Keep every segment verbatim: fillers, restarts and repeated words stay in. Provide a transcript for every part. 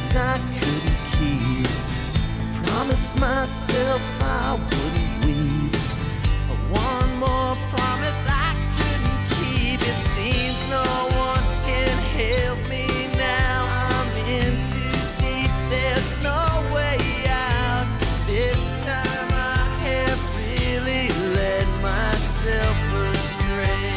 promise I couldn't keep. Promised myself I wouldn't weep. One more promise I couldn't keep. It seems no one can help me now. I'm in too deep, there's no way out. This time I have really led myself astray.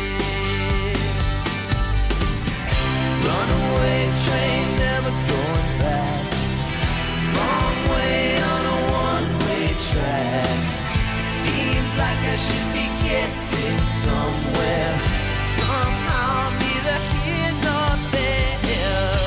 Runaway train, never going back. Wrong way on a one-way track. Seems like I should be getting somewhere. Somehow I'm neither here nor there.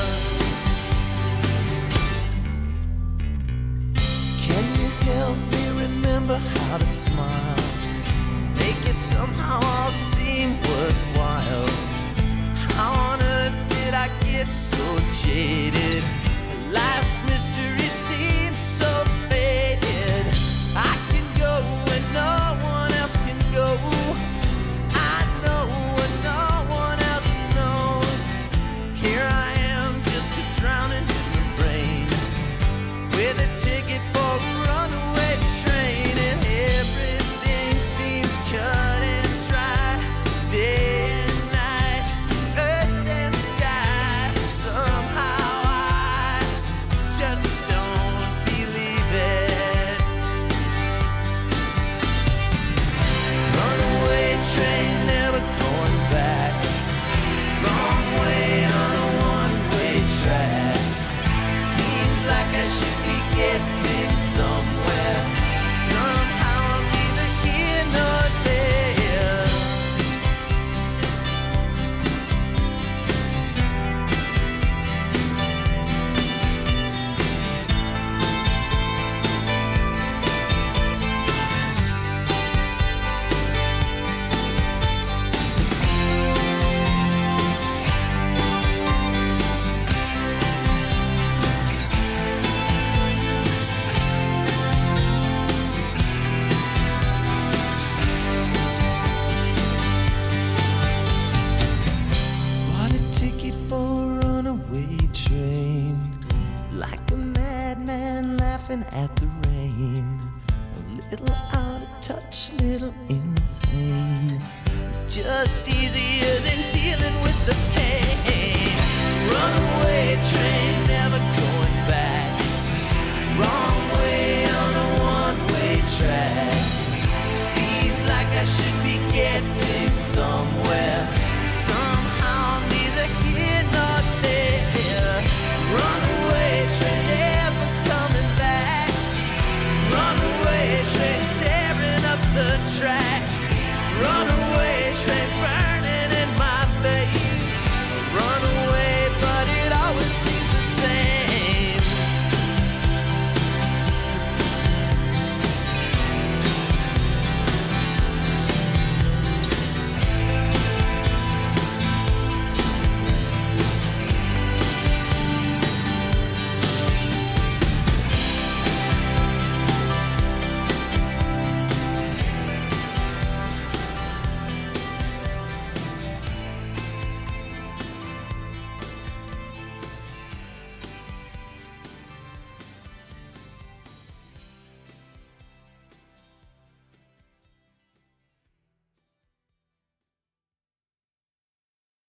Can you help me remember how to smile? Make it somehow all seem worthwhile. How on earth did I get so jaded? Life's mystery seems so faded. I can go where no one else can go. I know what no one else knows. Here I am, just a drowning in the rain, with a ticket for a runaway train, and everything seems cut and dry. Day and night, earth and sky. Somehow I just don't believe it. Runaway train, never going back. Wrong way on a one-way track. Seems like I should be getting somewhere. Somehow I'm neither here nor there. Bought a ticket for a runaway train, like a madman laughing at the rain. A little out of touch, little insane. It's just easier than dealing with the pain.